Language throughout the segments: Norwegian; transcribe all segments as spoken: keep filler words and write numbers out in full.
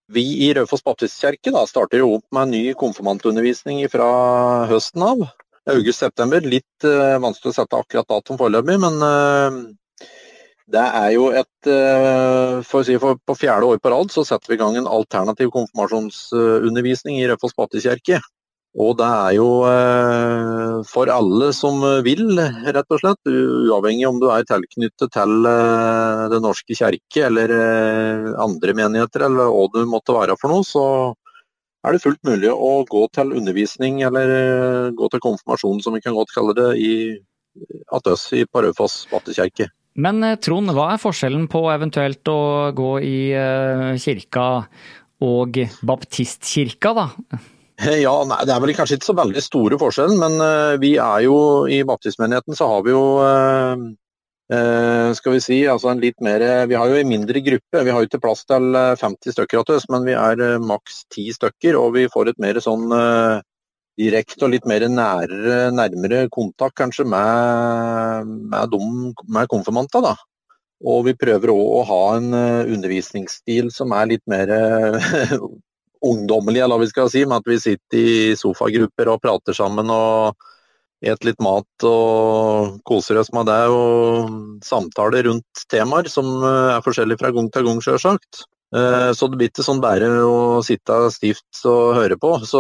Vi i Raufoss Baptistkirke da, starter jo opp med en ny konfirmantundervisning fra høsten av. August-september, litt uh, vanskelig å sette akkurat datum foreløpig, men uh, det er jo et, uh, for å si for, på fjerde år på rad, så setter vi i gang en alternativ konfirmasjonsundervisning i Raufoss Baptistkirke. Og det er jo eh, for alle som vil, rett og slett, uavhengig om du er tilknyttet til eh, Den norske kirke eller eh, andre menigheter, eller hva du måtte være for noe, så er det fullt mulig å gå til undervisning eller eh, gå til konfirmasjon, som vi kan godt kalle det, i Atøs i Raufoss Baptistkirke. Men Trond, hva er forskjellen på eventuelt å gå i eh, kirka og baptistkirka da? Ja, nei, det er vel kanskje ikke så veldig store forskjellen, men uh, vi er jo i baptistmenigheten så har vi jo, uh, uh, skal vi si, altså en litt mer, vi har jo en mindre gruppe, vi har jo ikke plass til femti stykker av oss, men vi er uh, maks ti stykker, og vi får et mer sånn uh, direkte og litt mer nærere, nærmere kontakt kanskje med, med, dem, med konfirmanter da. Og vi prøver også å ha en uh, undervisningsstil som er litt mer uh, ungdommelig, eller hva vi skal si, med at vi sitter i sofagrupper og prater sammen og et litt mat og koser oss med det og samtaler rundt temaer som er forskjellige fra gang til gang selvsagt. Så det blir ikke sånn bare å sitte stivt og høre på, så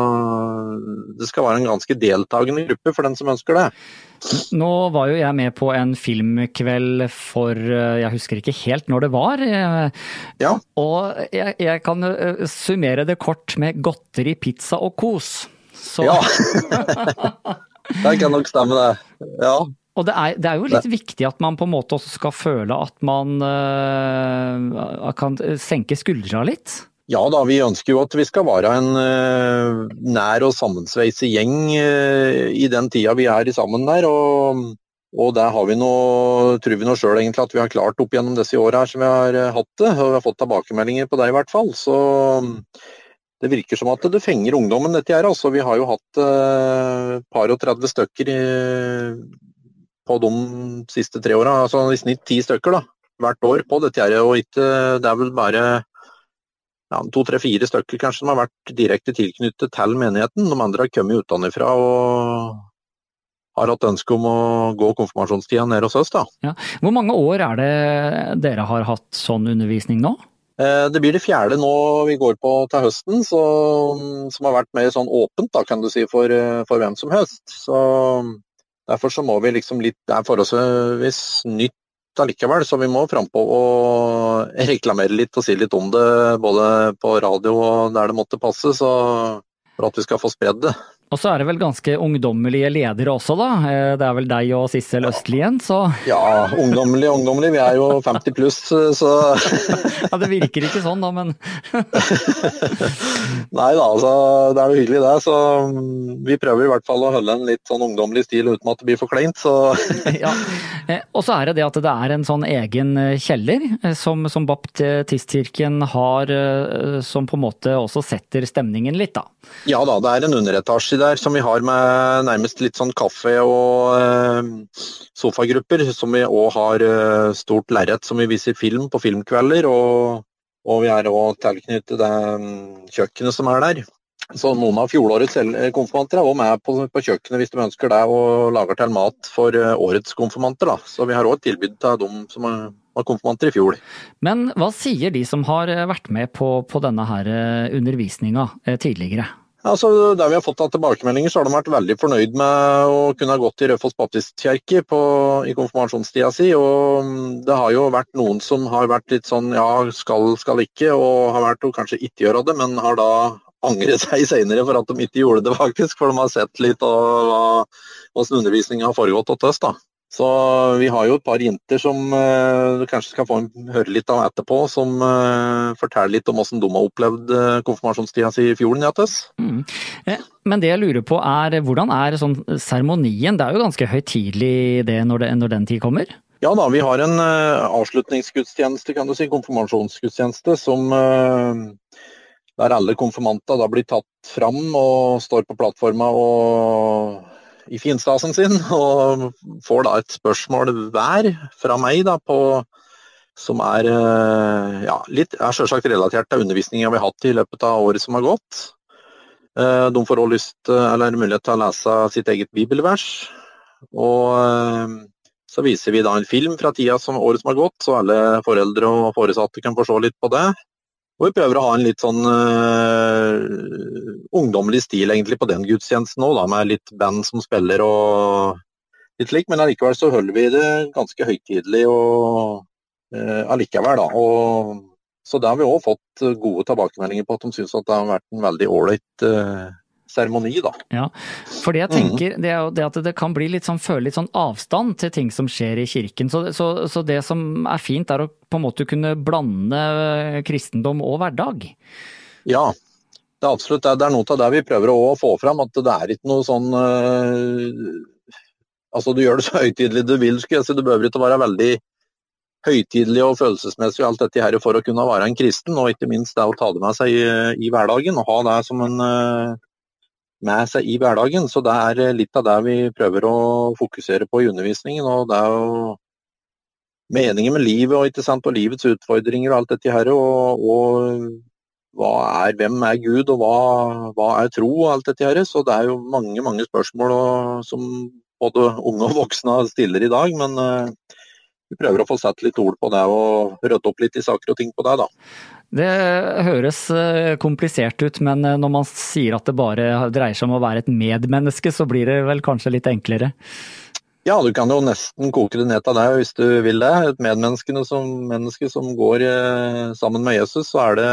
det skal være en ganske deltagende gruppe for den som ønsker det. Nå var jo jeg med på en filmkveld for, jeg husker ikke helt når det var, ja. Og jeg, jeg kan summere det kort med godteri, pizza og kos. Så. Ja, det kan nok stemme det, ja. Og det er, det er jo litt viktig at man på en måte også skal føle at man uh, kan senke skuldra litt. Ja da, vi ønsker jo at vi skal være en uh, nær og sammensveiset gjeng uh, i den tida vi er sammen der, og, og der har vi noe, tror vi nå selv egentlig at vi har klart opp gjennom disse årene her som vi har uh, hatt det, og vi har fått tilbakemeldinger på det i hvert fall, så det virker som at det fenger ungdommen dette her, altså vi har jo hatt uh, par og tredve stykker i på de siste tre årene, altså i snitt ti stykker da, hvert år på dette her, og ikke, det er vel bare ja, to, tre, fire stykker kanskje som har vært direkte tilknyttet til menigheten, de andre har kommet utenfra og har hatt ønske om å gå konfirmasjonstida ned hos oss da. Ja. Hvor mange år er det dere har hatt sånn undervisning nå? Det blir det fjerde nå vi går på til høsten, så, som har vært mer sånn åpent da, kan du si, for, for hvem som helst, så derfor så må vi liksom litt, det er forholdsvis nytt allikevel, så vi må frem på å reklamere litt og si litt om det, både på radio og der det måtte passe, så for at vi skal få spredd det. Og så er det vel ganske ungdommelige ledere også da, det er vel deg og Sissel Østlien, så... Ja, ungdommelig, ungdommelig, vi er jo femti pluss, så... Ja, det virker ikke sånn da, men... Nei da, altså, det er jo hyggelig det, så vi prøver i hvert fall å holde en litt sånn ungdommelig stil uten at det blir for kleint, så... Ja, og så er det det at det er en sånn egen kjeller som, som Baptistkirken har, som på en måte også setter stemningen litt da. Ja da, det er en underetasje der som vi har med nærmest litt sånn kaffe og eh, sofagrupper, som vi også har eh, stort lerret som vi viser film på filmkvelder, og, og vi er også tilknyttet det kjøkkenet som er der. Så noen av fjorårets konfirmanter er også med på, på kjøkkenet hvis de ønsker det, og lager til mat for årets konfirmanter da. Så vi har også et tilbud til dem som er, var konfirmanter i fjor. Men hva sier de som har vært med på, på denne her undervisninga tidligere? Altså, der vi har fått av tilbakemeldinger, så har de vært veldig fornøyd med å kunne ha gått i Raufoss Baptistkirke på, i konfirmasjonstida si, og det har jo vært noen som har vært litt sånn, ja, skal, skal ikke, og har vært å kanskje ikke gjøre det, men har da angret seg senere for at de ikke gjorde det faktisk, for de har sett litt av hvordan undervisningen har foregått hos oss da. Så vi har jo et par jenter som uh, kanskje skal få en, høre litt av etterpå, som uh, forteller litt om hvordan de har opplevd uh, konfirmasjonstida si i fjorden, Jattes. Mm. Eh, men det jeg lurer på er, hvordan er sånn seremonien? Det er jo ganske høytidelig det når, det når den tid kommer? Ja da, vi har en uh, avslutningsgudstjeneste, kan du si, konfirmasjonsgudstjeneste, som uh, der alle konfirmanter da blir tatt fram og står på plattforma og i finstasen sin, og får da et spørsmål hver fra meg da på, som er, ja, litt, er selvsagt relatert til undervisningen vi har hatt i løpet av året som har gått. De får også lyst, eller mulighet til å lese sitt eget bibelvers, og så viser vi da en film fra tida som året som har gått, så alle foreldre og foresatte kan få se litt på det. Og vi prøver å ha en litt sånn uh, ungdommelig stil egentlig på den gudstjenesten nå, da, med litt band som spiller og litt slik, men allikevel så holder vi det ganske høytidelig og uh, allikevel da. Og, så da har vi også fått gode tilbakemeldinger på at de synes at det har vært en veldig ålreit uh, seremoni da. Ja, for det jeg tenker, det er jo det at det kan bli litt sånn, føle litt sånn avstand til ting som skjer i kirken. Så, så, så det som er fint er å på en måte kunne blande kristendom og hverdag. Ja, det er absolutt det. Det er noe av det vi prøver å få fram, at det er ikke noe sånn uh, altså du gjør det så høytidelig du vil, skulle jeg si. Du behøver ikke være veldig høytidelig og følelsesmessig og alt dette her for å kunne være en kristen, og ikke minst det å ta det med seg i, i hverdagen og ha det som en uh, med seg i hverdagen, så det er litt av det vi prøver å fokusere på i undervisningen, og det er jo meningen med livet og, ikke sant, og livets utfordringer og alt dette her, og, og hva er, hvem er Gud og hva, hva er tro og alt dette her, så det er jo mange, mange spørsmål og, som både unge og voksne stiller i dag, men uh, vi prøver å få sett litt ord på det og rydde opp litt i saker og ting på det da. Det høres komplisert ut, men når man sier at det bare dreier seg om å være et medmenneske, så blir det vel kanskje litt enklere? Ja, du kan jo nesten koke det ned til deg hvis du vil det. Et medmenneske som, menneske som går eh, sammen med Jesus, så er det,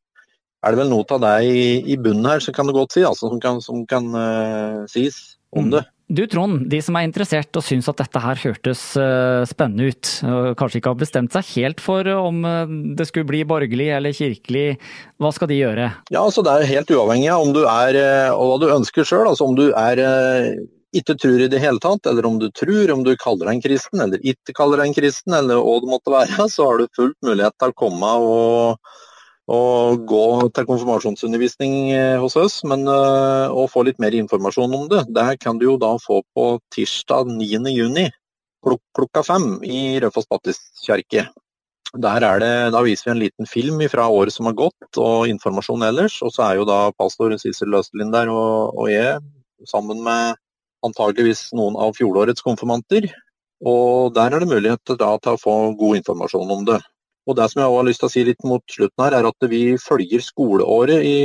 er det vel noe av deg i, i bunnen her, så kan du godt si, altså, som kan, som kan uh, sies om det. Du Trond, de som er interessert og synes at dette her hørtes spennende ut, og kanskje ikke har bestemt seg helt for om det skulle bli borgerlig eller kirkelig, hva skal de gjøre? Ja, altså det er helt uavhengig av om du er, og hva du ønsker selv, altså om du er ikke tror i det hele tatt, eller om du tror, om du kaller deg en kristen, eller ikke kaller deg en kristen, eller hva det måtte være, så har du fullt mulighet til å komme og og gå til konfirmasjonsundervisning hos oss, men uh, å få litt mer informasjon om det, det kan du jo da få på tirsdag niende juni klok klokka fem i Raufoss Baptistkirke. Der er det, da viser vi en liten film fra året som har gått, og informasjon ellers, og så er jo da pastor Sissel Løstelin der, og, og jeg, sammen med antageligvis noen av fjorårets konfirmanter, og der er det mulighet da til å få god informasjon om det. Og det som jeg også har lyst til å si litt mot slutten her, er at vi følger skoleåret i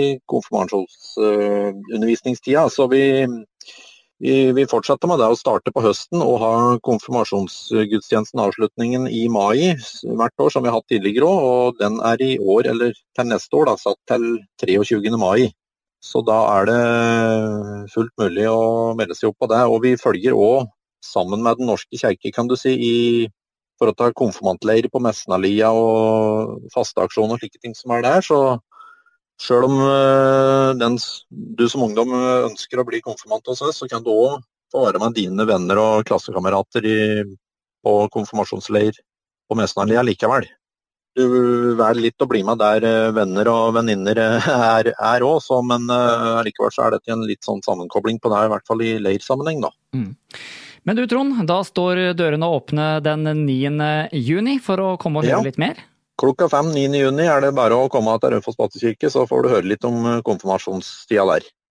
konfirmasjonsundervisningstida. Så vi, vi, vi fortsetter med det å starte på høsten og ha konfirmasjonsgudstjenesten avslutningen i mai hvert år, som vi har hatt tidligere også. Og den er i år, eller til neste år, da, satt til treogtjugende mai. Så da er det fullt mulig å melde seg opp på det. Og vi følger også sammen med Den norske kirke, kan du si, i for å ta konfirmantleir på Messenalia og fasteaksjoner og slike ting som er der, så selv om uh, den, du som ungdom ønsker å bli konfirmant hos oss, så kan du også få være med dine venner og klassekamerater i, på konfirmasjonsleir på Messenalia likevel. Du velger litt å bli med der uh, venner og venninner er, er også, men uh, likevel så er dette en litt sånn sammenkobling på det, i hvert fall i leirsammenheng da. Mm. Men du Trond, da står dørene åpne den niende juni for å komme og høre ja. litt mer? Klokka fem niende juni er det bare å komme til Raufoss Baptistkirke, så får du høre litt om konfirmasjonstida der.